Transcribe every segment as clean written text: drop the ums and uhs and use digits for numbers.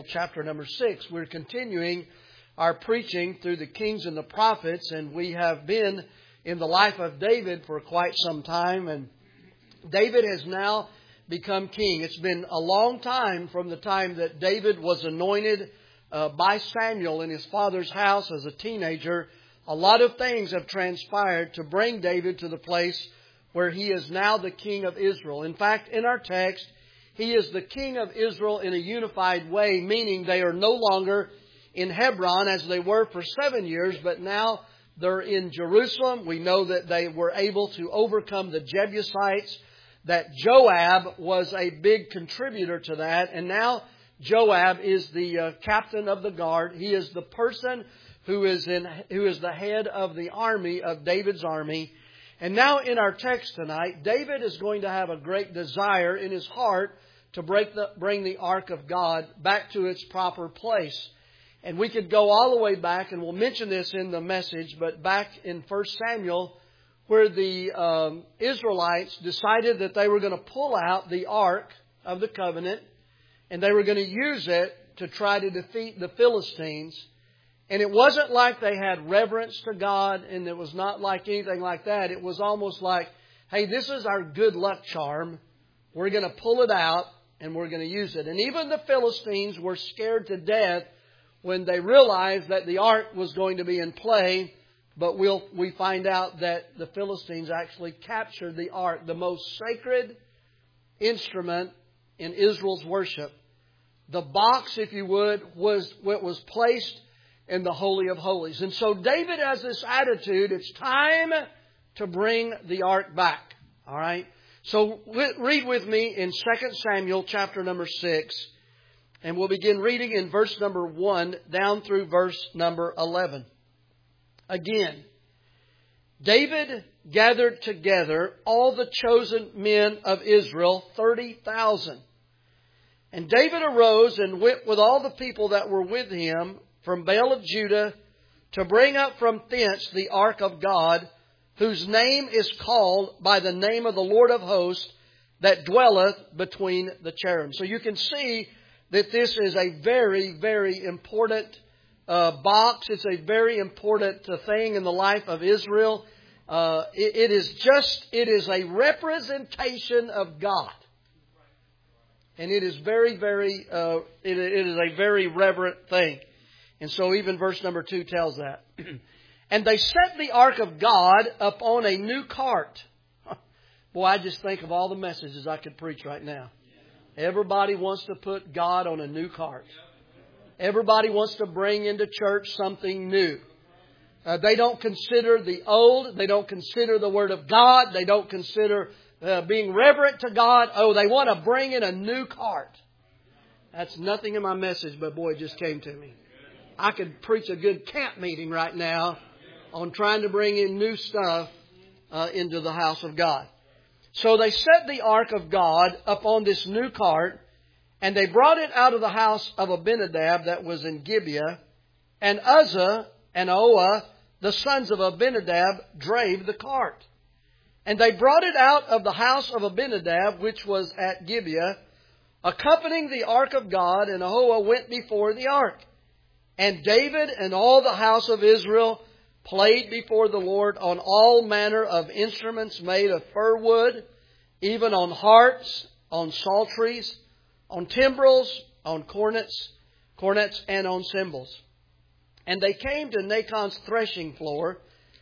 Chapter number 6. We're continuing our preaching through the kings and the prophets, and we have been in the life of David for quite some time, and David has now become king. It's been a long time from the time that David was anointed by Samuel in his father's house as a teenager. A lot of things have transpired to bring David to the place where he is now the king of Israel. In fact, in our text, he is the king of Israel in a unified way, meaning they are no longer in Hebron as they were for 7 years, but now they're in Jerusalem. We know that they were able to overcome the Jebusites, that Joab was a big contributor to that, and now Joab is the captain of the guard. He is the person who is the head of the army, of David's army. And now in our text tonight, David is going to have a great desire in his heart to bring the ark of God back to its proper place. And we could go all the way back, and we'll mention this in the message, but back in 1 Samuel, where the Israelites decided that they were going to pull out the ark of the covenant, and they were going to use it to try to defeat the Philistines. And it wasn't like they had reverence to God, and it was not like anything like that. It was almost like, hey, this is our good luck charm. We're going to pull it out, and we're going to use it. And even the Philistines were scared to death when they realized that the ark was going to be in play. But we find out that the Philistines actually captured the ark, the most sacred instrument in Israel's worship. The box, if you would, was placed in the Holy of Holies. And so David has this attitude, it's time to bring the ark back. All right? So read with me in 2 Samuel chapter number 6. And we'll begin reading in verse number 1 down through verse number 11. Again, David gathered together all the chosen men of Israel, 30,000. And David arose and went with all the people that were with him from Baal of Judah to bring up from thence the ark of God, whose name is called by the name of the Lord of hosts, that dwelleth between the cherubim. So you can see that this is a very, very important box. It's a very important thing in the life of Israel. It is a representation of God. And it is very, very, it is a very reverent thing. And so even verse number 2 tells that. And they set the ark of God upon a new cart. Boy, I just think of all the messages I could preach right now. Everybody wants to put God on a new cart. Everybody wants to bring into church something new. They don't consider the old. They don't consider the Word of God. They don't consider being reverent to God. Oh, they want to bring in a new cart. That's nothing in my message, but boy, it just came to me. I could preach a good camp meeting right now on trying to bring in new stuff into the house of God. So they set the ark of God upon this new cart, and they brought it out of the house of Abinadab that was in Gibeah. And Uzzah and Ahio, the sons of Abinadab, drave the cart. And they brought it out of the house of Abinadab, which was at Gibeah, accompanying the ark of God, and Ahio went before the ark. And David and all the house of Israel played before the Lord on all manner of instruments made of fir wood, even on harps, on psalteries, on timbrels, on cornets, and on cymbals. And they came to Nachon's threshing floor.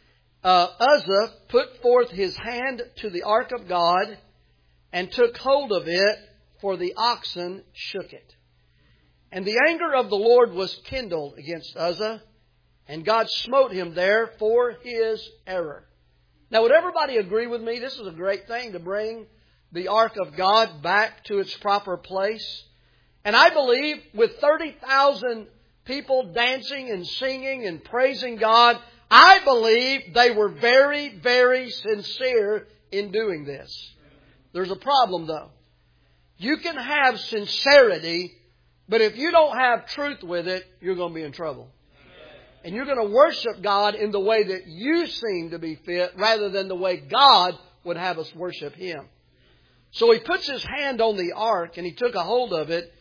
Uzzah put forth his hand to the ark of God and took hold of it, for the oxen shook it. And the anger of the Lord was kindled against Uzzah, and God smote him there for his error. Now, would everybody agree with me? This is a great thing to bring the ark of God back to its proper place. And I believe with 30,000 people dancing and singing and praising God, I believe they were very, very sincere in doing this. There's a problem, though. You can have sincerity, but if you don't have truth with it, you're going to be in trouble. And you're going to worship God in the way that you seem to be fit rather than the way God would have us worship Him. So he puts his hand on the ark and he took a hold of it.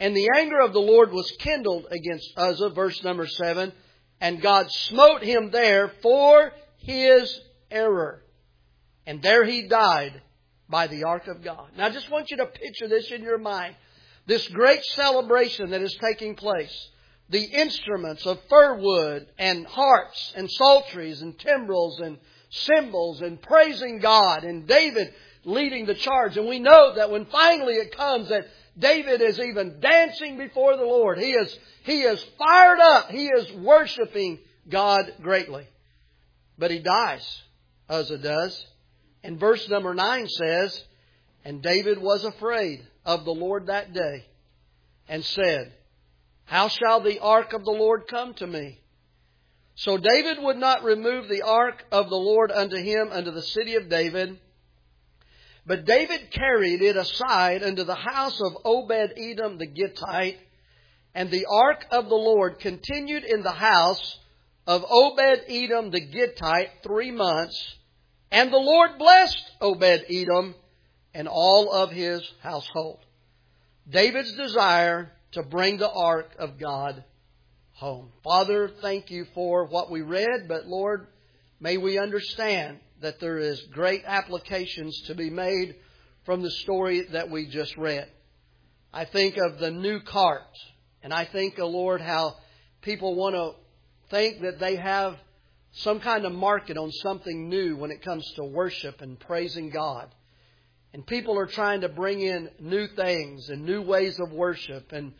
And the anger of the Lord was kindled against Uzzah, verse number 7, and God smote him there for his error. And there he died by the ark of God. Now I just want you to picture this in your mind. This great celebration that is taking place. The instruments of fir wood and harps and psalteries and timbrels and cymbals and praising God, and David leading the charge. And we know that when finally it comes that David is even dancing before the Lord. He is fired up. He is worshiping God greatly. But he dies, Uzzah does. And verse number 9 says, and David was afraid of the Lord that day, and said, how shall the ark of the Lord come to me? So David would not remove the ark of the Lord unto him unto the city of David, but David carried it aside unto the house of Obed-Edom the Gittite, and the ark of the Lord continued in the house of Obed-Edom the Gittite 3 months, and the Lord blessed Obed-Edom and all of his household. David's desire to bring the ark of God home. Father, thank you for what we read, but Lord, may we understand that there is great applications to be made from the story that we just read. I think of the new cart, and I think, Lord, how people want to think that they have some kind of market on something new when it comes to worship and praising God. And people are trying to bring in new things and new ways of worship and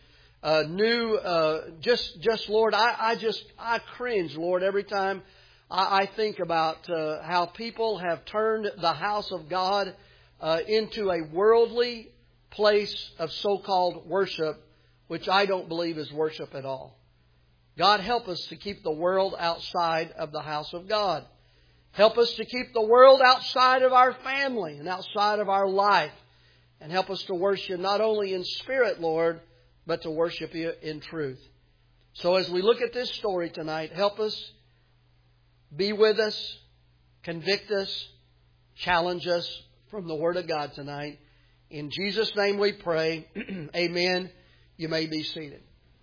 Lord, I cringe, Lord, every time I think about how people have turned the house of God into a worldly place of so-called worship, which I don't believe is worship at all. God, help us to keep the world outside of the house of God. Help us to keep the world outside of our family and outside of our life. And help us to worship not only in spirit, Lord, but to worship you in truth. So as we look at this story tonight, help us, be with us, convict us, challenge us from the Word of God tonight. In Jesus' name we pray. Amen. You may be seated.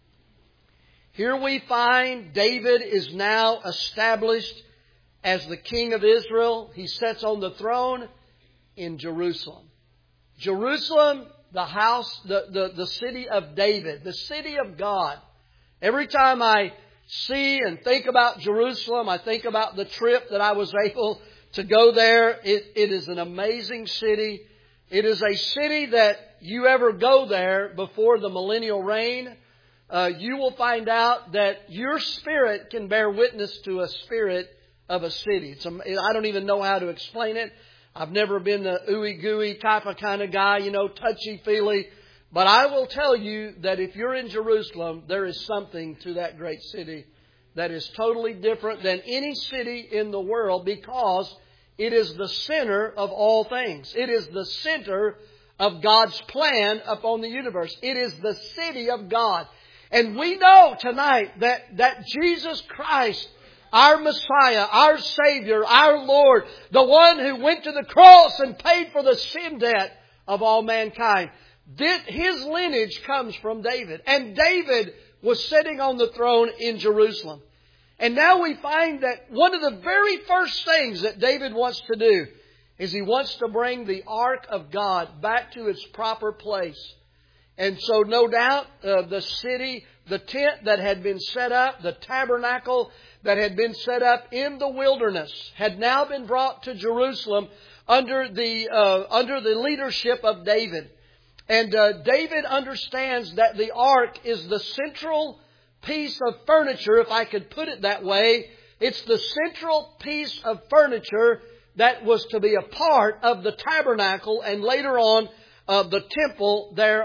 Here we find David is now established as the king of Israel. He sits on the throne in Jerusalem. Jerusalem, the house, the city of David, the city of God. Every time I see and think about Jerusalem, I think about the trip that I was able to go there. It is an amazing city. It is a city that you ever go there before the millennial reign, you will find out that your spirit can bear witness to a spirit of a city. I don't even know how to explain it. I've never been the ooey-gooey type of kind of guy, touchy-feely. But I will tell you that if you're in Jerusalem, there is something to that great city that is totally different than any city in the world, because it is the center of all things. It is the center of God's plan upon the universe. It is the city of God. And we know tonight that Jesus Christ, our Messiah, our Savior, our Lord, the one who went to the cross and paid for the sin debt of all mankind, his lineage comes from David. And David was sitting on the throne in Jerusalem. And now we find that one of the very first things that David wants to do is he wants to bring the ark of God back to its proper place. And so no doubt the city, the tent that had been set up, the tabernacle that had been set up in the wilderness had now been brought to Jerusalem under the leadership of David. And David understands that the ark is the central piece of furniture, if I could put it that way. It's the central piece of furniture that was to be a part of the tabernacle and later on the temple there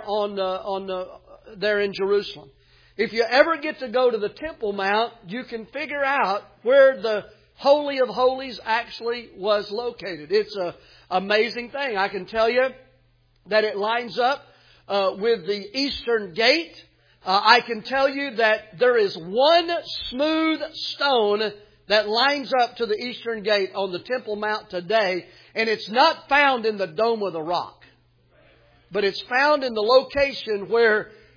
there in Jerusalem. If you ever get to go to the Temple Mount, you can figure out where the Holy of Holies actually was located. It's an amazing thing. I can tell you that it lines up with the Eastern Gate. I can tell you that there is one smooth stone that lines up to the Eastern Gate on the Temple Mount today, and it's not found in the Dome of the Rock. But it's found in the location where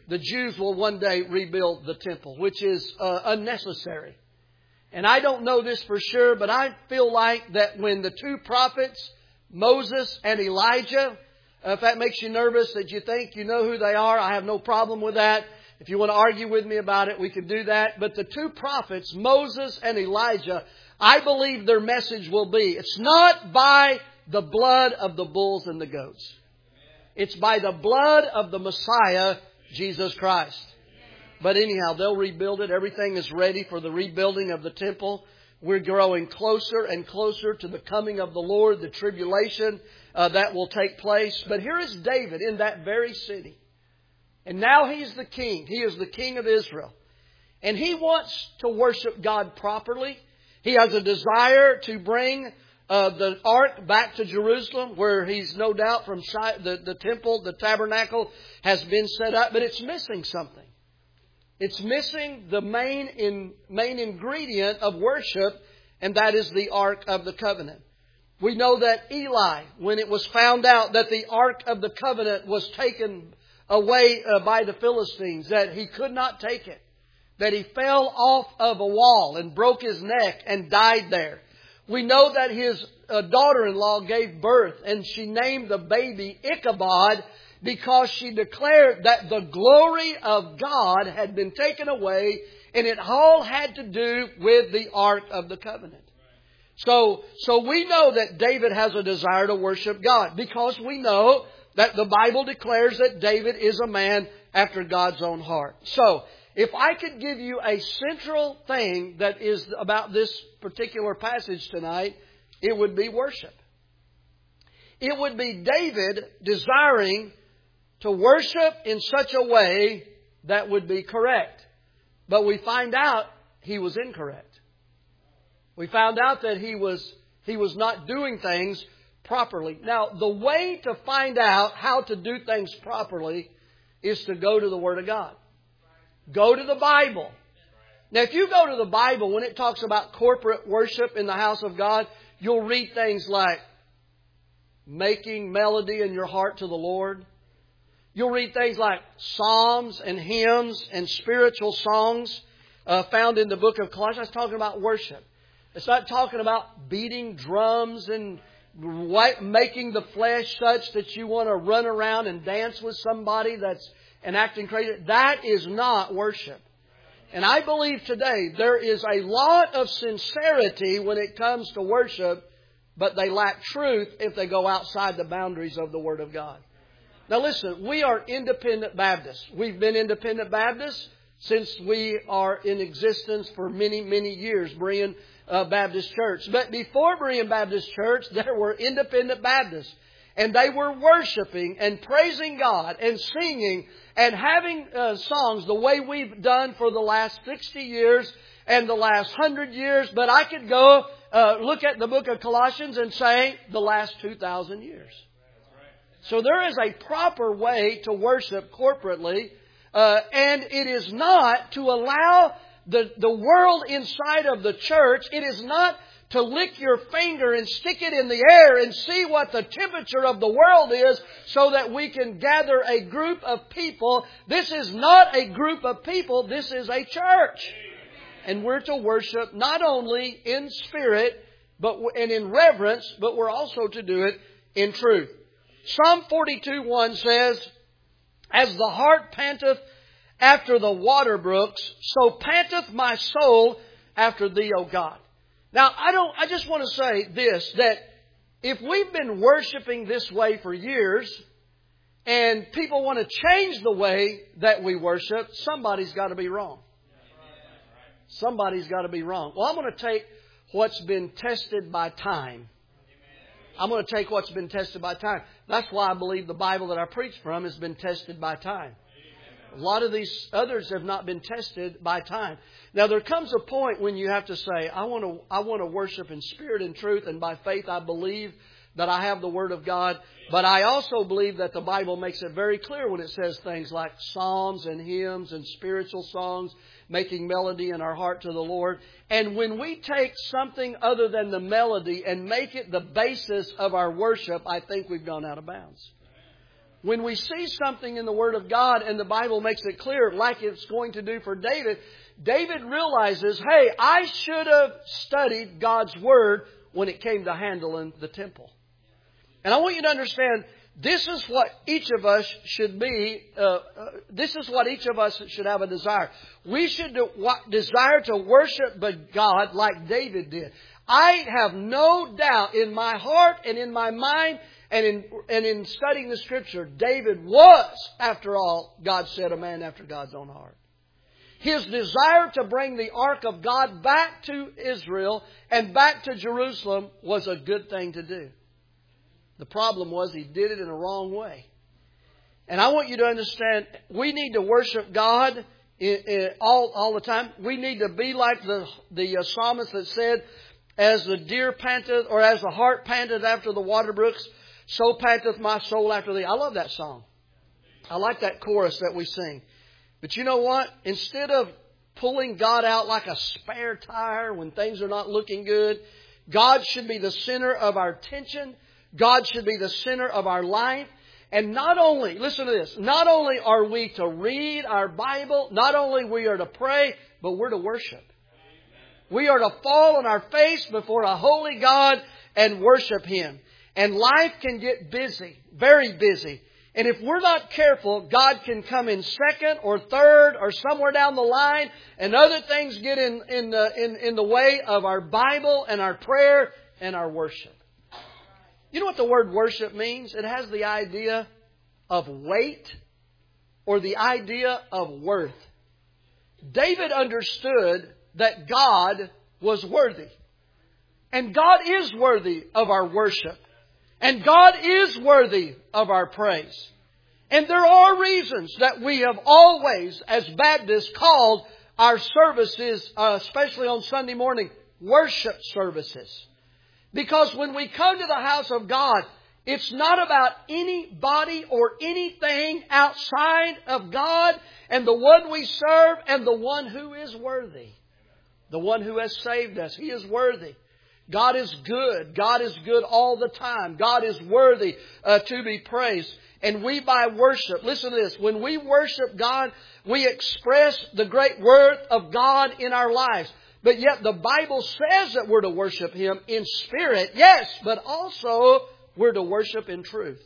the Jews will one day rebuild the temple, which is unnecessary. And I don't know this for sure, but I feel like that when the two prophets, Moses and Elijah, if that makes you nervous that you think you know who they are, I have no problem with that. If you want to argue with me about it, we can do that. But the two prophets, Moses and Elijah, I believe their message will be, it's not by the blood of the bulls and the goats. It's by the blood of the Messiah, Jesus Christ. But anyhow, they'll rebuild it. Everything is ready for the rebuilding of the temple. We're growing closer and closer to the coming of the Lord, the tribulation that will take place. But here is David in that very city. And now he's the king. He is the king of Israel. And he wants to worship God properly. He has a desire to bring the ark back to Jerusalem, where he's no doubt from the temple, the tabernacle has been set up. But it's missing something. It's missing the main ingredient of worship, and that is the Ark of the Covenant. We know that Eli, when it was found out that the Ark of the Covenant was taken away by the Philistines, that he could not take it, that he fell off of a wall and broke his neck and died there. We know that his daughter-in-law gave birth, and she named the baby Ichabod, because she declared that the glory of God had been taken away, and it all had to do with the Ark of the Covenant. So we know that David has a desire to worship God, because we know that the Bible declares that David is a man after God's own heart. So if I could give you a central thing that is about this particular passage tonight, it would be worship. It would be David desiring to worship in such a way that would be correct. But we find out he was incorrect. We found out that he was not doing things properly. Now, the way to find out how to do things properly is to go to the Word of God. Go to the Bible. Now, if you go to the Bible, when it talks about corporate worship in the house of God, you'll read things like making melody in your heart to the Lord. You'll read things like psalms and hymns and spiritual songs found in the book of Colossians. It's talking about worship. It's not talking about beating drums and making the flesh such that you want to run around and dance with somebody that's acting crazy. That is not worship. And I believe today there is a lot of sincerity when it comes to worship, but they lack truth if they go outside the boundaries of the Word of God. Now listen, we are independent Baptists. We've been independent Baptists since we are in existence for many, many years, Berean Baptist Church. But before Berean Baptist Church, there were independent Baptists. And they were worshiping and praising God and singing and having songs the way we've done for the last 60 years and the last 100 years. But I could go look at the book of Colossians and say the last 2,000 years. So there is a proper way to worship corporately, and it is not to allow the world inside of the church. It is not to lick your finger and stick it in the air and see what the temperature of the world is so that we can gather a group of people. This is not a group of people. This is a church. And we're to worship not only in spirit and in reverence, but we're also to do it in truth. Psalm 42:1 says, "As the hart panteth after the water brooks, so panteth my soul after Thee, O God." Now, I just want to say this, that if we've been worshiping this way for years, and people want to change the way that we worship, somebody's got to be wrong. Somebody's got to be wrong. Well, I'm going to take what's been tested by time. I'm going to take what's been tested by time. That's why I believe the Bible that I preach from has been tested by time. A lot of these others have not been tested by time. Now, there comes a point when you have to say, I want to worship in spirit and truth, and by faith I believe that I have the Word of God. But I also believe that the Bible makes it very clear when it says things like psalms and hymns and spiritual songs, making melody in our heart to the Lord. And when we take something other than the melody and make it the basis of our worship, I think we've gone out of bounds. when we see something in the Word of God and the Bible makes it clear, like it's going to do for David, David realizes, hey, I should have studied God's Word when it came to handling the temple. And I want you to understand, this is what each of us should be. This is what each of us should have a desire. We should desire to worship God like David did. I have no doubt in my heart and in my mind and in studying the Scripture, David was, after all, God said, a man after God's own heart. His desire to bring the ark of God back to Israel and back to Jerusalem was a good thing to do. The problem was he did it in a wrong way. And I want you to understand, we need to worship God all the time. We need to be like the psalmist that said, as the deer panteth, or as the hart panteth after the water brooks, so panteth my soul after thee. I love that song. I like that chorus that we sing. But you know what? Instead of pulling God out like a spare tire when things are not looking good, God should be the center of our attention. God should be the center of our life. And not only, listen to this, not only are we to read our Bible, not only we are to pray, but we're to worship. We are to fall on our face before a holy God and worship Him. And life can get busy, very busy. And if we're not careful, God can come in second or third or somewhere down the line, and other things get in the way of our Bible and our prayer and our worship. You know what the word worship means? It has the idea of weight or the idea of worth. David understood that God was worthy. And God is worthy of our worship. And God is worthy of our praise. And there are reasons that we have always, as Baptists, called our services, especially on Sunday morning, worship services. Because when we come to the house of God, it's not about anybody or anything outside of God and the one we serve and the one who is worthy. The one who has saved us. He is worthy. God is good. God is good all the time. God is worthy to be praised. And we by worship, listen to this, when we worship God, we express the great worth of God in our lives. But yet the Bible says that we're to worship Him in spirit, yes, but also we're to worship in truth.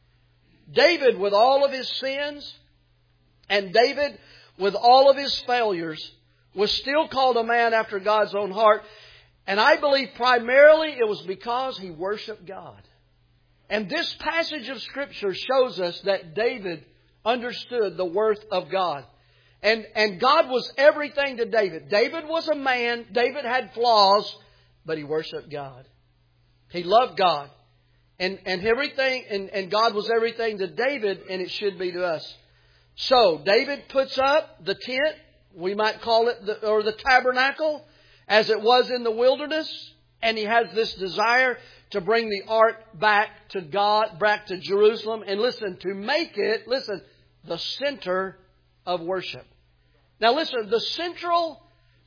David, with all of his sins, and David, with all of his failures, was still called a man after God's own heart. And I believe primarily it was because he worshiped God. And this passage of Scripture shows us that David understood the worth of God. And God was everything to David. David was a man. David had flaws, but he worshiped God. He loved God. And everything, and God was everything to David, and it should be to us. So David puts up the tent, we might call it the tabernacle, as it was in the wilderness, and he has this desire to bring the ark back to God, back to Jerusalem, and listen, to make it, the center of worship. Now listen, the central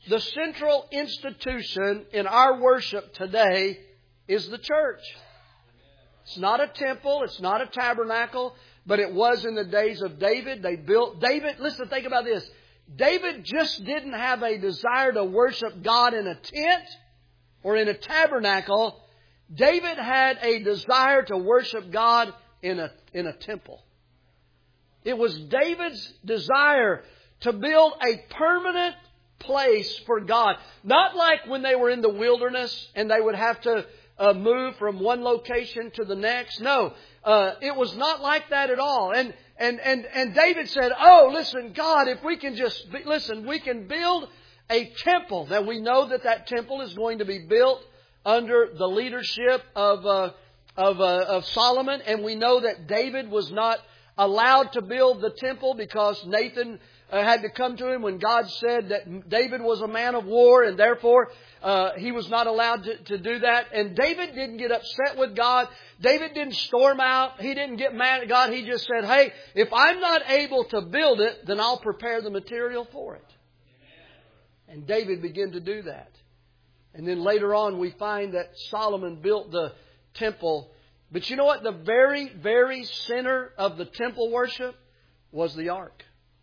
institution in our worship today is the church. It's not a temple, it's not a tabernacle, but it was in the days of David. Think about this. David just didn't have a desire to worship God in a tent or in a tabernacle. David had a desire to worship God in a temple. It was David's desire to build a permanent place for God. Not like when they were in the wilderness and they would have to move from one location to the next. No, it was not like that at all. And David said, listen, God, if we can we can build a temple. That we know that temple is going to be built under the leadership of Solomon. And we know that David was not allowed to build the temple because Nathan had to come to him when God said that David was a man of war, and therefore he was not allowed to do that. And David didn't get upset with God. David didn't storm out. He didn't get mad at God. He just said, hey, if I'm not able to build it, then I'll prepare the material for it. And David began to do that. And then later on we find that Solomon built the temple But you know what? The very, very center of the temple worship was the ark.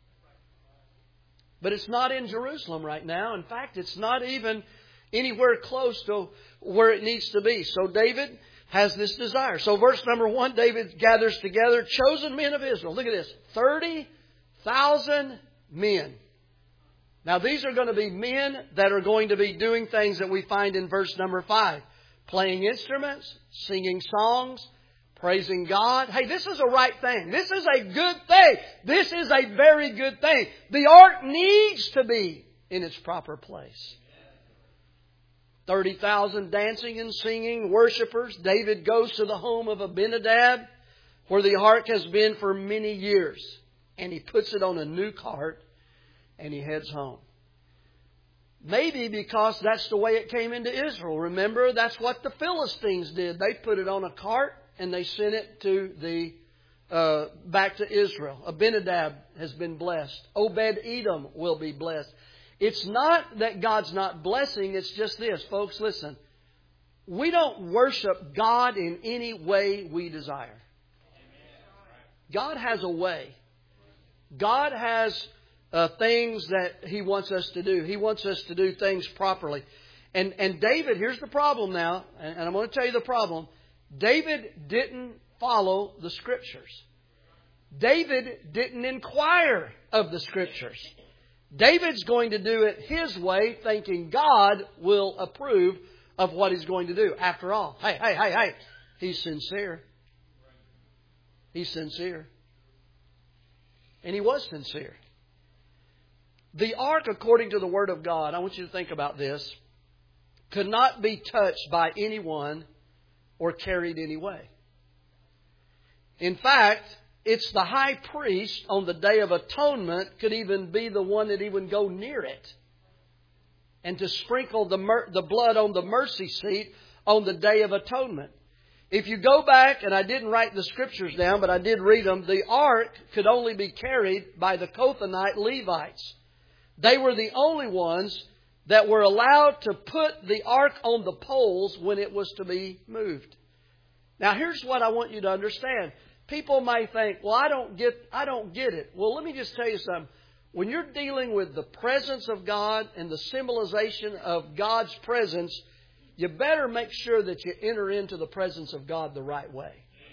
But it's not in Jerusalem right now. In fact, it's not even anywhere close to where it needs to be. So David has this desire. So verse number 1, David gathers together chosen men of Israel. Look at this. 30,000 men. Now these are going to be men that are going to be doing things that we find in verse number 5. Playing instruments, singing songs, praising God. Hey, this is a right thing. This is a good thing. This is a very good thing. The ark needs to be in its proper place. 30,000 dancing and singing worshipers. David goes to the home of Abinadab, where the ark has been for many years. And he puts it on a new cart and he heads home. Maybe because that's the way it came into Israel. Remember, that's what the Philistines did. They put it on a cart and they sent it to back to Israel. Abinadab has been blessed. Obed-Edom will be blessed. It's not that God's not blessing. It's just this. Folks, listen. We don't worship God in any way we desire. God has a way. God has things that He wants us to do. He wants us to do things properly. And David, here's the problem now. And I'm going to tell you the problem. David didn't follow the Scriptures. David didn't inquire of the Scriptures. David's going to do it his way, thinking God will approve of what he's going to do. After all, hey, he's sincere. He's sincere. And he was sincere. The ark, according to the Word of God, I want you to think about this, could not be touched by anyone or carried anyway. In fact, it's the high priest on the Day of Atonement could even be the one that even go near it. And to sprinkle the blood on the mercy seat on the Day of Atonement. If you go back, and I didn't write the Scriptures down, but I did read them, the ark could only be carried by the Kohathite Levites. They were the only ones that were allowed to put the ark on the poles when it was to be moved. Now here's what I want you to understand. People may think, well, I don't get it. Well, let me just tell you something. When you're dealing with the presence of God and the symbolization of God's presence, you better make sure that you enter into the presence of God the right way.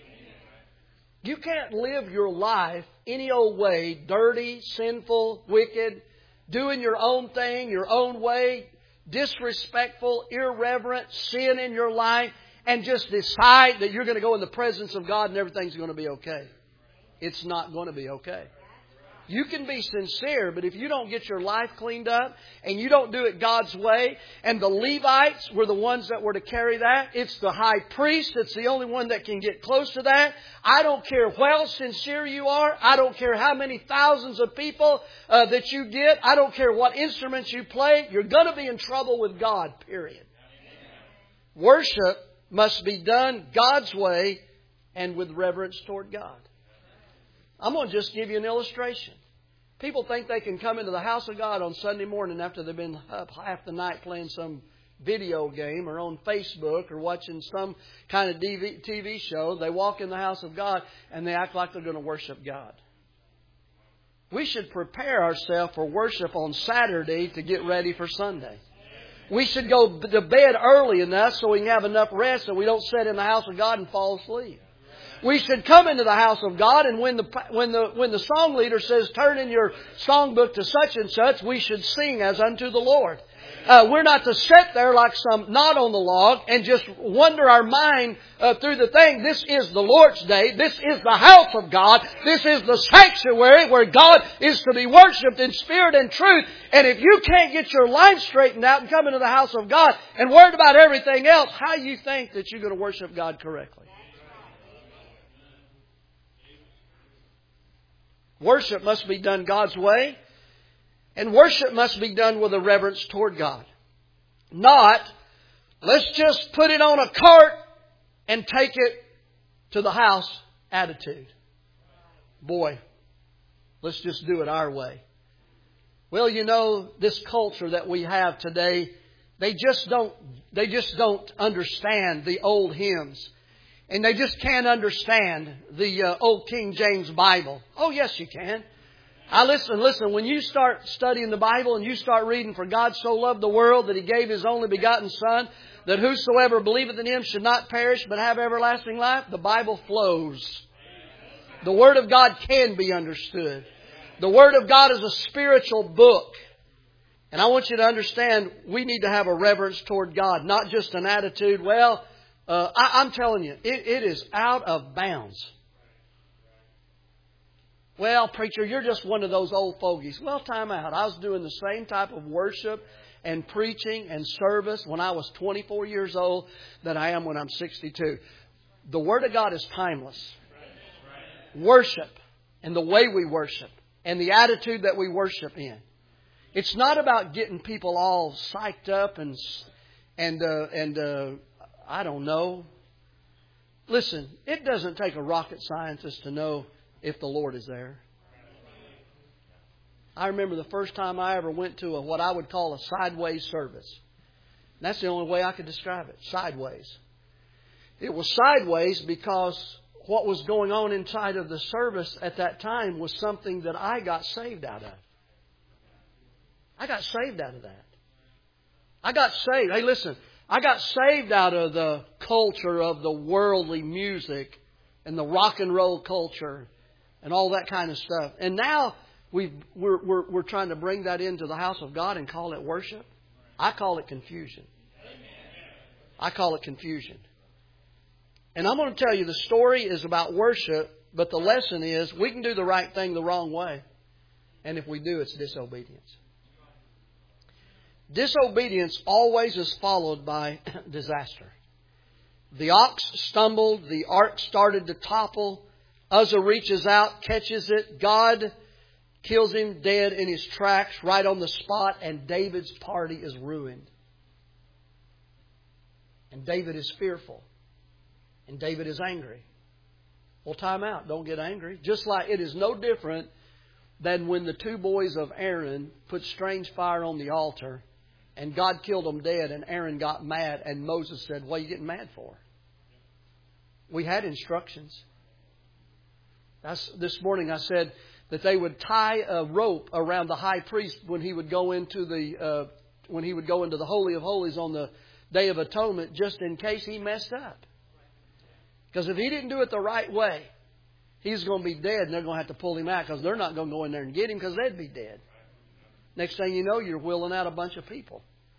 You can't live your life any old way, dirty, sinful, wicked, doing your own thing, your own way, disrespectful, irreverent, sin in your life, and just decide that you're going to go in the presence of God and everything's going to be okay. It's not going to be okay. You can be sincere, but if you don't get your life cleaned up and you don't do it God's way, and the Levites were the ones that were to carry that, it's the high priest that's the only one that can get close to that. I don't care how sincere you are. I don't care how many thousands of people that you get. I don't care what instruments you play. You're going to be in trouble with God, period. Worship must be done God's way and with reverence toward God. I'm going to just give you an illustration. People think they can come into the house of God on Sunday morning after they've been up half the night playing some video game or on Facebook or watching some kind of TV show. They walk in the house of God and they act like they're going to worship God. We should prepare ourselves for worship on Saturday to get ready for Sunday. We should go to bed early enough so we can have enough rest so we don't sit in the house of God and fall asleep. We should come into the house of God, and when the song leader says, turn in your songbook to such and such, we should sing as unto the Lord. We're not to sit there like some knot on the log and just wander our mind through the thing. This is the Lord's day. This is the house of God. This is the sanctuary where God is to be worshipped in spirit and truth. And if you can't get your life straightened out and come into the house of God and worried about everything else, how do you think that you're going to worship God correctly? Worship must be done God's way. And worship must be done with a reverence toward God. Not, let's just put it on a cart and take it to the house attitude. Boy, let's just do it our way. Well, you know, this culture that we have today, they just don't understand the old hymns. And they just can't understand the old King James Bible. Oh, yes, you can. Listen, when you start studying the Bible and you start reading, "For God so loved the world that He gave His only begotten Son, that whosoever believeth in Him should not perish but have everlasting life," the Bible flows. The Word of God can be understood. The Word of God is a spiritual book. And I want you to understand, we need to have a reverence toward God, not just an attitude. Well, I'm telling you, it is out of bounds. "Well, preacher, you're just one of those old fogies." Well, time out. I was doing the same type of worship and preaching and service when I was 24 years old that I am when I'm 62. The Word of God is timeless. Worship and the way we worship and the attitude that we worship in. It's not about getting people all psyched up and I don't know. Listen, it doesn't take a rocket scientist to know if the Lord is there. I remember the first time I ever went to what I would call a sideways service. And that's the only way I could describe it. Sideways. It was sideways because what was going on inside of the service at that time was something that I got saved out of. I got saved out of that. I got saved. Hey, listen. I got saved out of the culture of the worldly music and the rock and roll culture and all that kind of stuff. And now we're trying to bring that into the house of God and call it worship. I call it confusion. I call it confusion. And I'm going to tell you, the story is about worship, but the lesson is we can do the right thing the wrong way. And if we do, it's disobedience. Disobedience always is followed by disaster. The ox stumbled. The ark started to topple. Uzzah reaches out, catches it. God kills him dead in his tracks right on the spot. And David's party is ruined. And David is fearful. And David is angry. Well, time out. Don't get angry. Just like it is no different than when the two boys of Aaron put strange fire on the altar. And God killed them dead, and Aaron got mad, and Moses said, "What are you getting mad for?" We had instructions. This morning I said that they would tie a rope around the high priest when he would go into the Holy of Holies on the Day of Atonement, just in case he messed up. Because if he didn't do it the right way, he's going to be dead, and they're going to have to pull him out because they're not going to go in there and get him because they'd be dead. Next thing you know, you're wheeling out a bunch of people.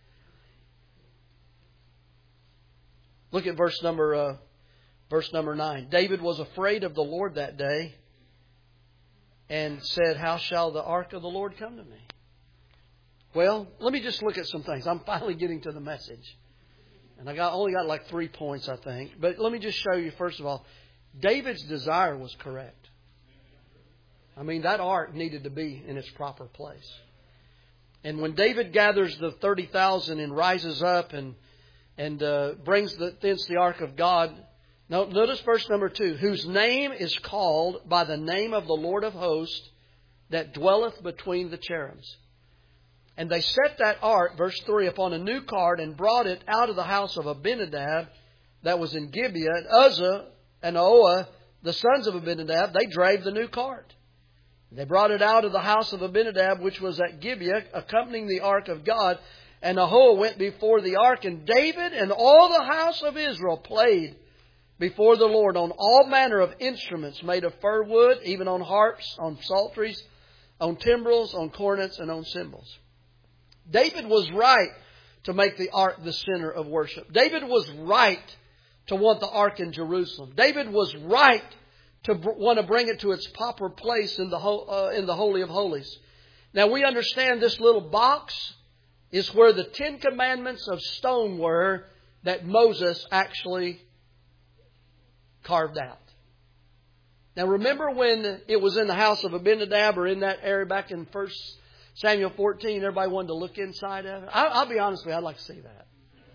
Look at verse number 9. David was afraid of the Lord that day and said, "How shall the ark of the Lord come to me?" Well, let me just look at some things. I'm finally getting to the message. And I only got like 3 points, I think. But let me just show you, first of all, David's desire was correct. I mean, that ark needed to be in its proper place. And when David gathers the 30,000 and rises up and brings thence the ark of God. Now, notice verse number 2. "Whose name is called by the name of the Lord of hosts, that dwelleth between the cherubims. And they set that ark," verse 3, "upon a new cart and brought it out of the house of Abinadab that was in Gibeah. And Uzzah and Ahio, the sons of Abinadab, they drave the new cart. They brought it out of the house of Abinadab, which was at Gibeah, accompanying the ark of God. And Ahio went before the ark, and David and all the house of Israel played before the Lord on all manner of instruments made of fir wood, even on harps, on psalteries, on timbrels, on cornets, and on cymbals." David was right to make the ark the center of worship. David was right to want the ark in Jerusalem. David was right to want to bring it to its proper place in the Holy of Holies. Now we understand this little box is where the 10 Commandments of stone were that Moses actually carved out. Now remember when it was in the house of Abinadab or in that area back in 1 Samuel 14, everybody wanted to look inside of it? I'll be honest with you, I'd like to see that.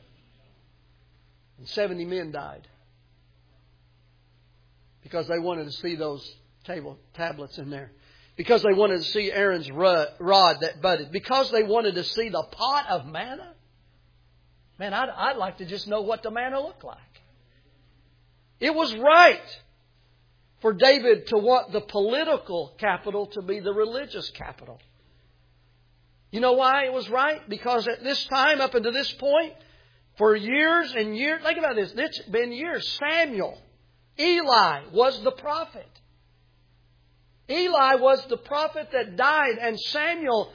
And 70 men died. Because they wanted to see those tablets in there. Because they wanted to see Aaron's rod that budded. Because they wanted to see the pot of manna. Man, I'd like to just know what the manna looked like. It was right for David to want the political capital to be the religious capital. You know why it was right? Because at this time, up until this point, for years and years, think about this, it's been years. Eli was the prophet. Eli was the prophet that died, and Samuel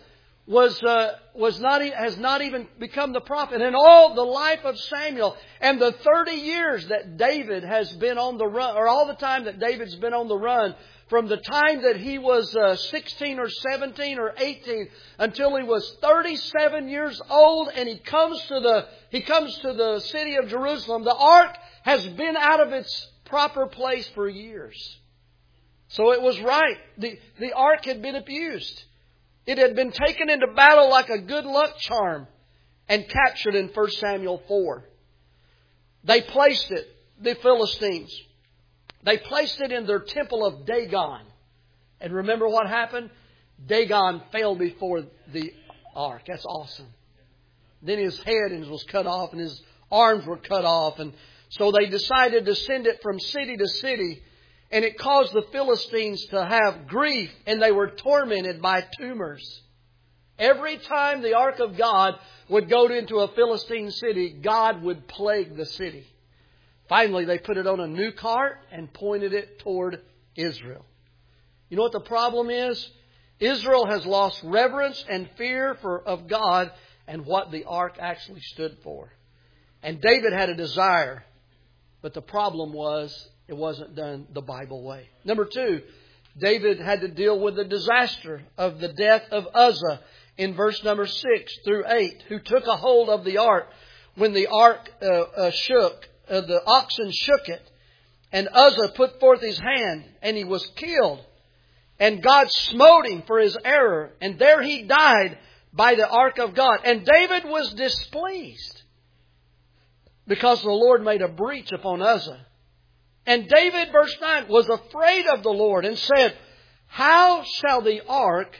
has not even become the prophet. And all the life of Samuel and the 30 years that David has been on the run, or all the time that David's been on the run, from the time that he was 16 or 17 or 18 until he was 37 years old, and he comes to the city of Jerusalem. The ark has been out of its proper place for years. So it was right. The ark had been abused. It had been taken into battle like a good luck charm and captured in 1 Samuel 4. They placed it, the Philistines, they placed it in their temple of Dagon. And remember what happened? Dagon fell before the ark. That's awesome. Then his head was cut off and his arms were cut off. And so they decided to send it from city to city. And it caused the Philistines to have grief, and they were tormented by tumors. Every time the ark of God would go into a Philistine city, God would plague the city. Finally, they put it on a new cart and pointed it toward Israel. You know what the problem is? Israel has lost reverence and fear of God and what the ark actually stood for. And David had a desire, but the problem was it wasn't done the Bible way. Number 2, David had to deal with the disaster of the death of Uzzah in verse number 6 through 8, who took a hold of the ark when the ark shook. The oxen shook it. And Uzzah put forth his hand, and he was killed. And God smote him for his error. And there he died by the ark of God. And David was displeased because the Lord made a breach upon Uzzah. And David, verse 9, was afraid of the Lord and said, How shall the ark,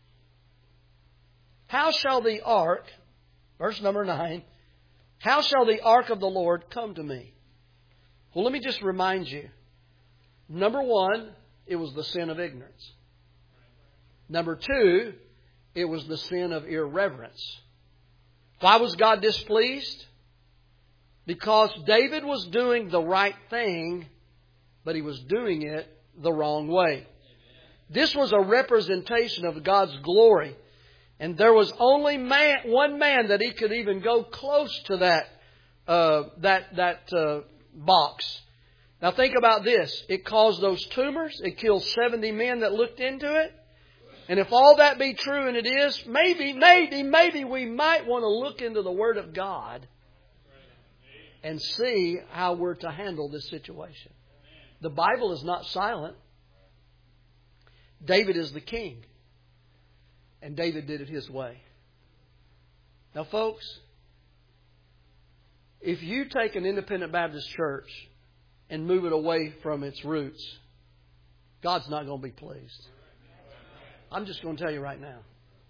verse number 9, how shall the ark of the Lord come to me? Well, let me just remind you. Number 1, it was the sin of ignorance. Number 2, it was the sin of irreverence. Why was God displeased? Because David was doing the right thing, but he was doing it the wrong way. This was a representation of God's glory. And there was only one man that he could even go close to that box. Now think about this. It caused those tumors. It killed 70 men that looked into it. And if all that be true, and it is, maybe we might want to look into the Word of God and see how we're to handle this situation. The Bible is not silent. David is the king. And David did it his way. Now, folks, if you take an independent Baptist church and move it away from its roots, God's not going to be pleased. I'm just going to tell you right now.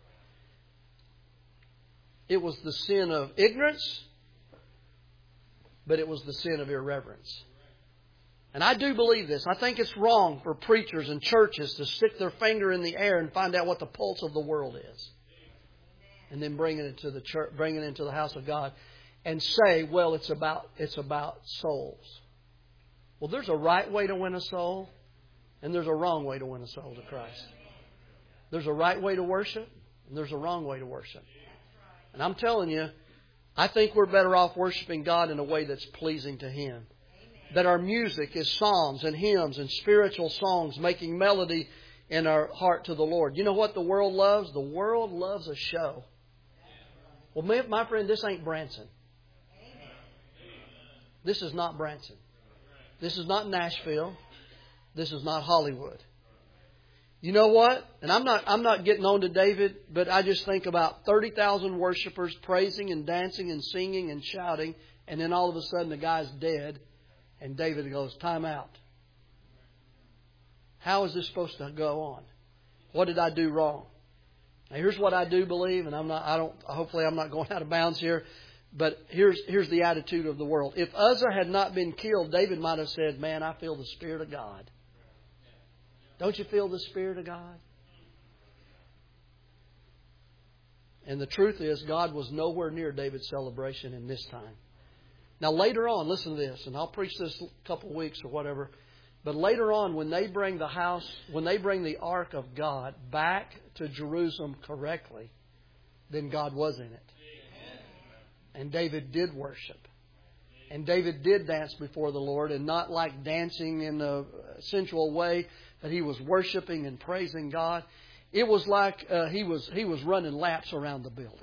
It was the sin of ignorance, but it was the sin of irreverence. And I do believe this. I think it's wrong for preachers and churches to stick their finger in the air and find out what the pulse of the world is. And then bring it into the church, bring it into the house of God and say, well, it's about souls. Well, there's a right way to win a soul and there's a wrong way to win a soul to Christ. There's a right way to worship and there's a wrong way to worship. And I'm telling you, I think we're better off worshiping God in a way that's pleasing to Him. That our music is psalms and hymns and spiritual songs making melody in our heart to the Lord. You know what the world loves? The world loves a show. Well, my friend, this ain't Branson. This is not Branson. This is not Nashville. This is not Hollywood. You know what? And I'm not getting on to David, but I just think about 30,000 worshipers praising and dancing and singing and shouting, and then all of a sudden the guy's dead. And David goes, time out. How is this supposed to go on? What did I do wrong? Now here's what I do believe, and hopefully I'm not going out of bounds here. But here's the attitude of the world. If Uzzah had not been killed, David might have said, man, I feel the Spirit of God. Don't you feel the Spirit of God? And the truth is, God was nowhere near David's celebration in this time. Now later on, listen to this, and I'll preach this a couple of weeks or whatever. But later on, when they bring the Ark of God back to Jerusalem correctly, then God was in it. And David did worship. And David did dance before the Lord, and not like dancing in a sensual way, but he was worshiping and praising God. It was like he was running laps around the building.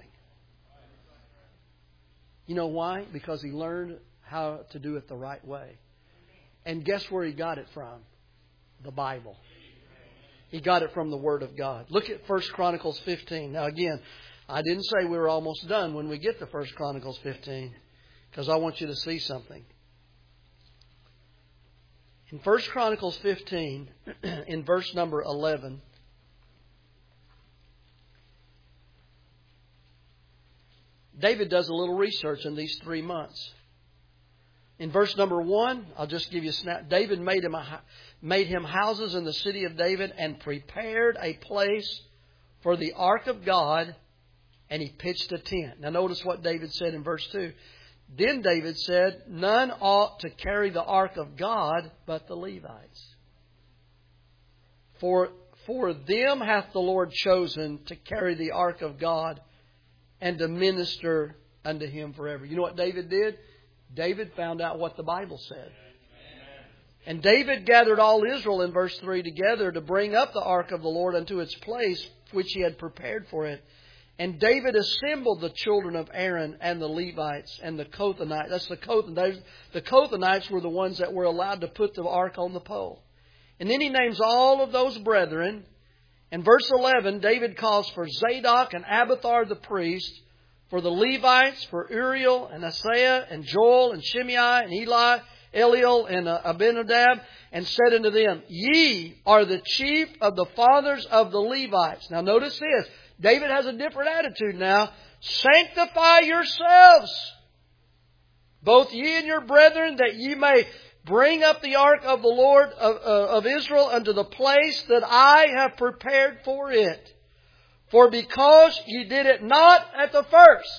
You know why? Because he learned how to do it the right way. And guess where he got it from? The Bible. He got it from the Word of God. Look at 1 Chronicles 15. Now again, I didn't say we were almost done when we get to 1 Chronicles 15, because I want you to see something. In 1 Chronicles 15, in verse number 11, David does a little research in these 3 months. In verse number 1, I'll just give you a snap. David made him houses in the city of David and prepared a place for the ark of God, and he pitched a tent. Now notice what David said in verse 2. Then David said, none ought to carry the ark of God but the Levites. For them hath the Lord chosen to carry the ark of God and to minister unto Him forever. You know what David did? David found out what the Bible said. And David gathered all Israel in verse 3 together to bring up the ark of the Lord unto its place which he had prepared for it. And David assembled the children of Aaron and the Levites and the Kothanites. That's the Kothanites. The Kothanites were the ones that were allowed to put the ark on the pole. And then he names all of those brethren. In verse 11, David calls for Zadok and Abiathar the priest, for the Levites, for Uriel and Asaiah and Joel and Shimei and Eli, Eliel and Abinadab, and said unto them, ye are the chief of the fathers of the Levites. Now notice this. David has a different attitude now. Sanctify yourselves, both ye and your brethren, that ye may bring up the ark of the Lord of Israel unto the place that I have prepared for it. For because ye did it not at the first.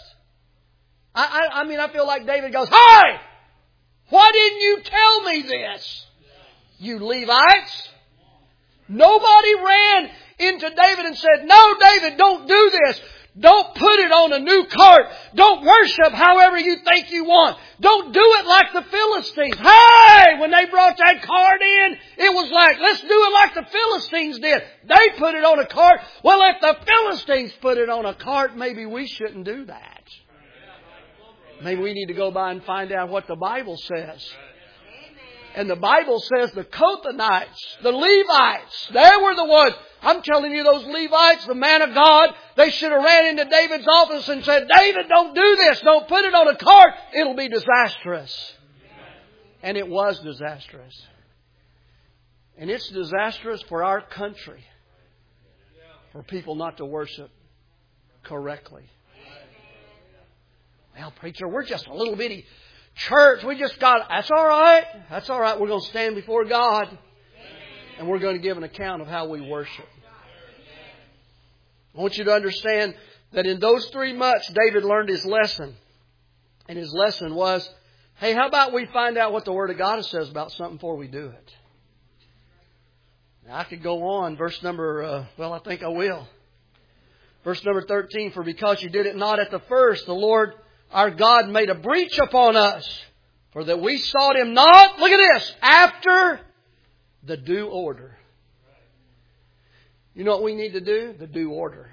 I feel like David goes, hi! Why didn't you tell me this? You Levites. Nobody ran into David and said, no, David, don't do this. Don't put it on a new cart. Don't worship however you think you want. Don't do it like the Philistines. Hey, when they brought that cart in, it was like, let's do it like the Philistines did. They put it on a cart. Well, if the Philistines put it on a cart, maybe we shouldn't do that. Maybe we need to go by and find out what the Bible says. And the Bible says the Kothanites, the Levites, they were the ones. I'm telling you, those Levites, the man of God, they should have ran into David's office and said, David, don't do this. Don't put it on a cart. It'll be disastrous. And it was disastrous. And it's disastrous for our country, for people not to worship correctly. Well, preacher, we're just a little bitty church. We just got, that's all right. That's all right. We're going to stand before God. And we're going to give an account of how we worship. I want you to understand that in those 3 months, David learned his lesson. And his lesson was, hey, how about we find out what the Word of God says about something before we do it? Now, I could go on. Verse number, I think I will. Verse number 13, for because you did it not at the first, the Lord our God made a breach upon us, for that we sought Him not, look at this, after the due order. You know what we need to do? The due order.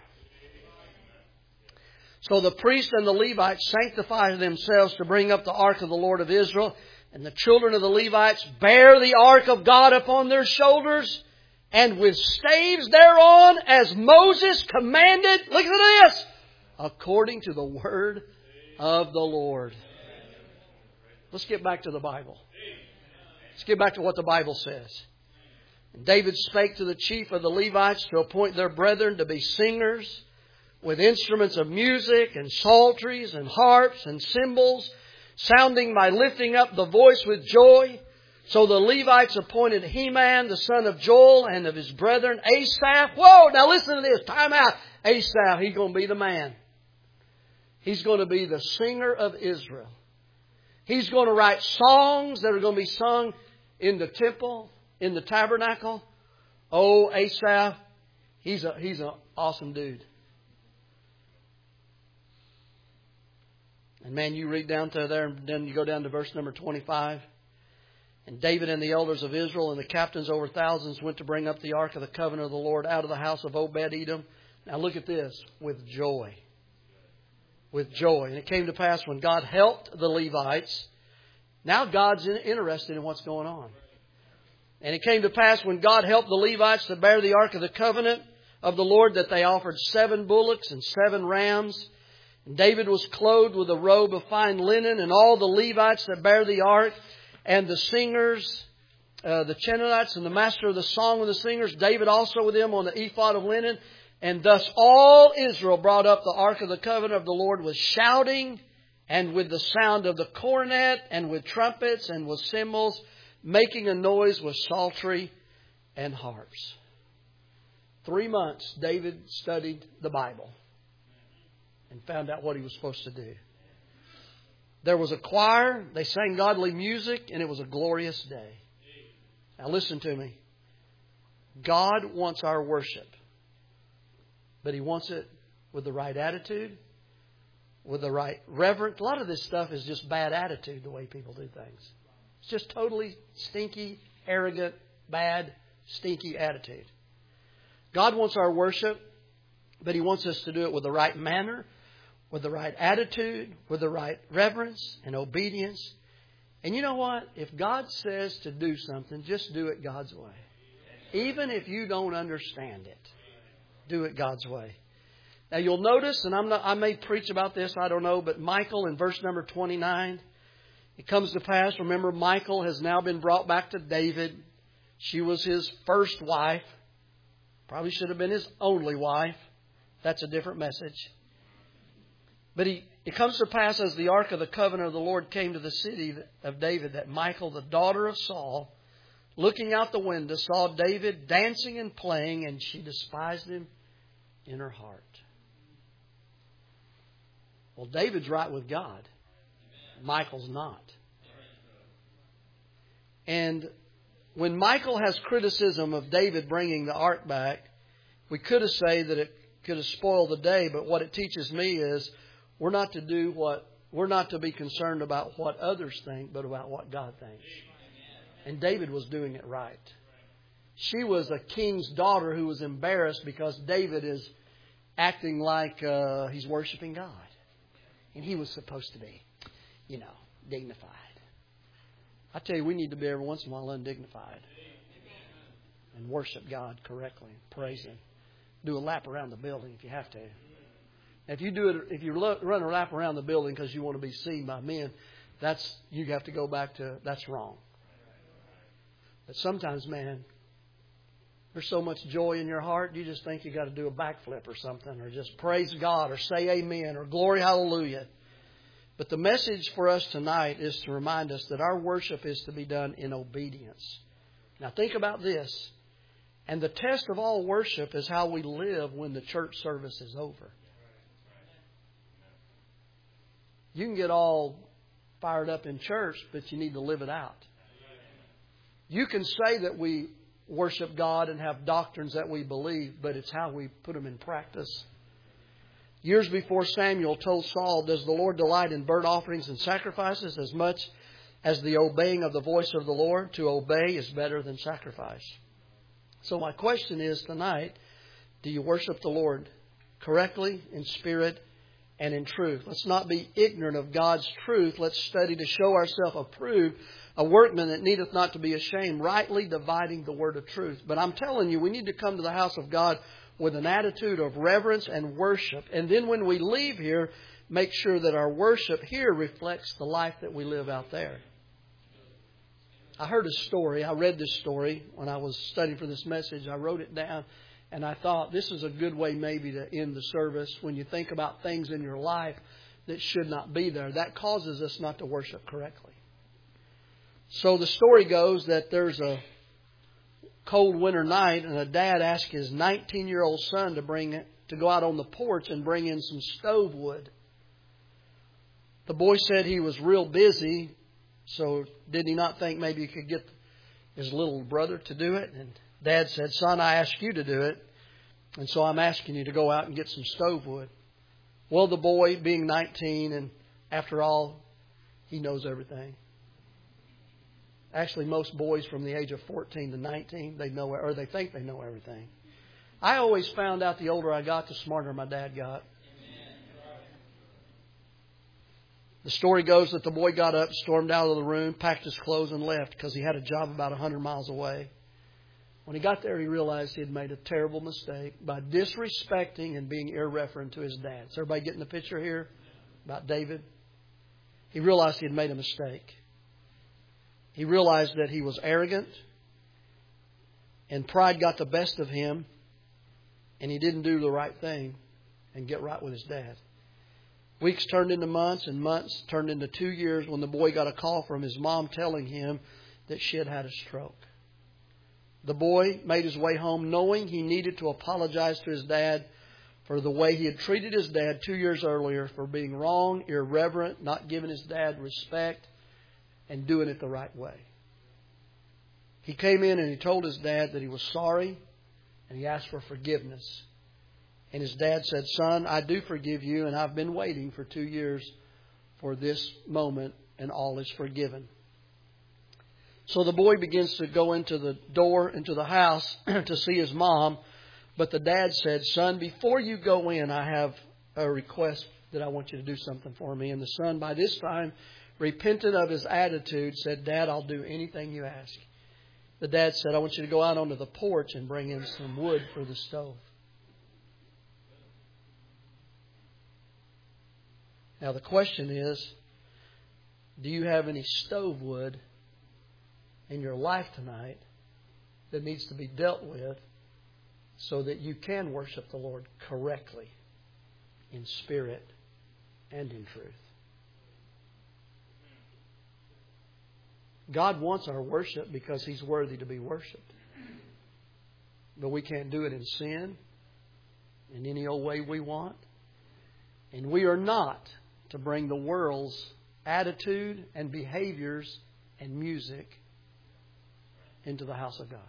So the priests and the Levites sanctified themselves to bring up the ark of the Lord of Israel. And the children of the Levites bear the ark of God upon their shoulders, and with staves thereon, as Moses commanded, look at this, according to the word of the Lord. Let's get back to the Bible. Let's get back to what the Bible says. And David spake to the chief of the Levites to appoint their brethren to be singers, with instruments of music and psalteries and harps and cymbals, sounding by lifting up the voice with joy. So the Levites appointed Heman, the son of Joel, and of his brethren, Asaph. Whoa, now listen to this. Time out. Asaph, he's going to be the man. He's going to be the singer of Israel. He's going to write songs that are going to be sung in the temple, in the tabernacle. Oh, Asaph, he's an awesome dude. And man, you read down to there, and then you go down to verse number 25. And David and the elders of Israel and the captains over thousands went to bring up the ark of the covenant of the Lord out of the house of Obed-Edom. Now look at this. With joy. With joy. And it came to pass when God helped the Levites. Now God's interested in what's going on. And it came to pass when God helped the Levites to bear the ark of the covenant of the Lord that they offered 7 bullocks and 7 rams. And David was clothed with a robe of fine linen, and all the Levites that bear the ark, and the singers, the Chenanites, and the master of the song of the singers, David also with them on the ephod of linen. And thus all Israel brought up the ark of the covenant of the Lord with shouting, and with the sound of the cornet, and with trumpets, and with cymbals, making a noise with psaltery and harps. 3 months David studied the Bible and found out what he was supposed to do. There was a choir, they sang godly music, and it was a glorious day. Now listen to me. God wants our worship, but He wants it with the right attitude, with the right reverence. A lot of this stuff is just bad attitude, the way people do things. It's just totally stinky, arrogant, bad, stinky attitude. God wants our worship, but He wants us to do it with the right manner, with the right attitude, with the right reverence and obedience. And you know what? If God says to do something, just do it God's way. Even if you don't understand it, do it God's way. Now you'll notice, and I may preach about this, I don't know, but Michal in verse number 29, it comes to pass, remember, Michal has now been brought back to David. She was his first wife. Probably should have been his only wife. That's a different message. But it comes to pass as the ark of the covenant of the Lord came to the city of David, that Michal, the daughter of Saul, looking out the window, saw David dancing and playing, and she despised him in her heart. Well, David's right with God. Michal's not. And when Michal has criticism of David bringing the ark back, we could have said that it could have spoiled the day, but what it teaches me is we're not to be concerned about what others think, but about what God thinks. And David was doing it right. She was a king's daughter who was embarrassed because David is acting like he's worshiping God. And he was supposed to be, dignified. I tell you, we need to be every once in a while undignified. And worship God correctly. Praise Him. Do a lap around the building if you have to. If you run a lap around the building because you want to be seen by men, you have to go back to, that's wrong. But sometimes, man, there's so much joy in your heart, you just think you got to do a backflip or something, or just praise God, or say amen, or glory hallelujah. But the message for us tonight is to remind us that our worship is to be done in obedience. Now think about this. And the test of all worship is how we live when the church service is over. You can get all fired up in church, but you need to live it out. You can say that we worship God and have doctrines that we believe, but it's how we put them in practice. Years before Samuel told Saul, "Does the Lord delight in burnt offerings and sacrifices as much as the obeying of the voice of the Lord? To obey is better than sacrifice." So my question is tonight, do you worship the Lord correctly, in spirit and in truth? Let's not be ignorant of God's truth. Let's study to show ourselves approved, a workman that needeth not to be ashamed, rightly dividing the word of truth. But I'm telling you, we need to come to the house of God with an attitude of reverence and worship. And then when we leave here, make sure that our worship here reflects the life that we live out there. I heard a story. I read this story when I was studying for this message. I wrote it down. And I thought this is a good way maybe to end the service when you think about things in your life that should not be there. That causes us not to worship correctly. So the story goes that there's a cold winter night and a dad asked his 19-year-old son to go out on the porch and bring in some stove wood. The boy said he was real busy, so did he not think maybe he could get his little brother to do it? And Dad said, "Son, I asked you to do it, and so I'm asking you to go out and get some stove wood." Well, the boy, being 19, and after all, he knows everything. Actually, most boys from the age of 14 to 19, they know, or they think they know everything. I always found out the older I got, the smarter my dad got. The story goes that the boy got up, stormed out of the room, packed his clothes, and left because he had a job about 100 miles away. When he got there, he realized he had made a terrible mistake by disrespecting and being irreverent to his dad. Is everybody getting the picture here about David? He realized he had made a mistake. He realized that he was arrogant and pride got the best of him, and he didn't do the right thing and get right with his dad. Weeks turned into months, and months turned into 2 years when the boy got a call from his mom telling him that she had had a stroke. The boy made his way home knowing he needed to apologize to his dad for the way he had treated his dad 2 years earlier, for being wrong, irreverent, not giving his dad respect, and doing it the right way. He came in and he told his dad that he was sorry, and he asked for forgiveness. And his dad said, "Son, I do forgive you, and I've been waiting for 2 years for this moment, and all is forgiven." So the boy begins to go into the door, into the house to see his mom. But the dad said, "Son, before you go in, I have a request that I want you to do something for me." And the son, by this time, repentant of his attitude, said, "Dad, I'll do anything you ask." The dad said, "I want you to go out onto the porch and bring in some wood for the stove." Now the question is, do you have any stove wood in your life tonight that needs to be dealt with so that you can worship the Lord correctly in spirit and in truth? God wants our worship because He's worthy to be worshipped. But we can't do it in sin, in any old way we want. And we are not to bring the world's attitude and behaviors and music into the house of God.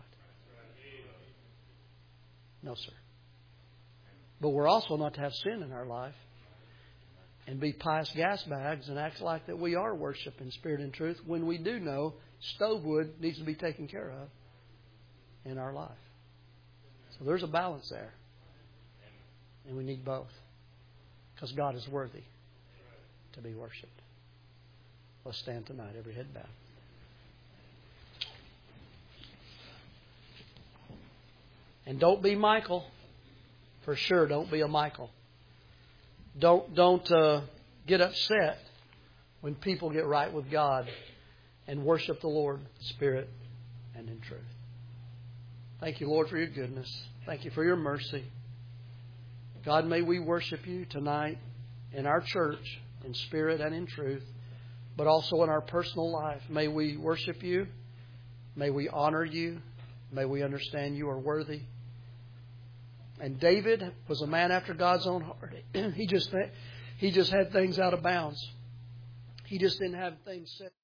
No, sir. But we're also not to have sin in our life and be pious gas bags and act like that we are worship in spirit and truth when we do know stove wood needs to be taken care of in our life. So there's a balance there. And we need both. Because God is worthy to be worshipped. Let's stand tonight, every head bowed. And don't be Michael. For sure, don't be a Michael. Don't get upset when people get right with God and worship the Lord in spirit and in truth. Thank you, Lord, for your goodness. Thank you for your mercy. God, may we worship you tonight in our church in spirit and in truth, but also in our personal life. May we worship you. May we honor you. May we understand you are worthy. And David was a man after God's own heart. He just had things out of bounds. He just didn't have things set.